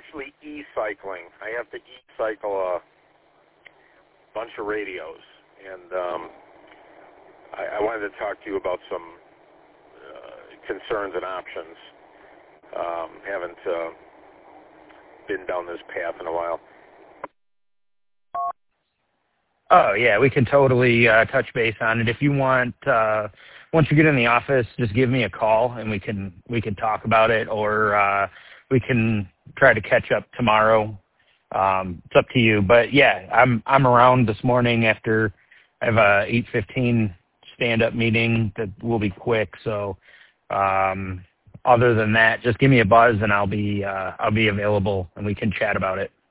actually e-cycling. I have to e-cycle a bunch of radios, and I wanted to talk to you about some concerns and options. Haven't been down this path in a while. Oh, yeah, we can totally touch base on it. If you want, once you get in the office, just give me a call, and we can talk about it, or we can try to catch up tomorrow. It's up to you. But, yeah, I'm around this morning after I have a 8:15 stand-up meeting that will be quick. So other than that, just give me a buzz, and I'll be available, and we can chat about it.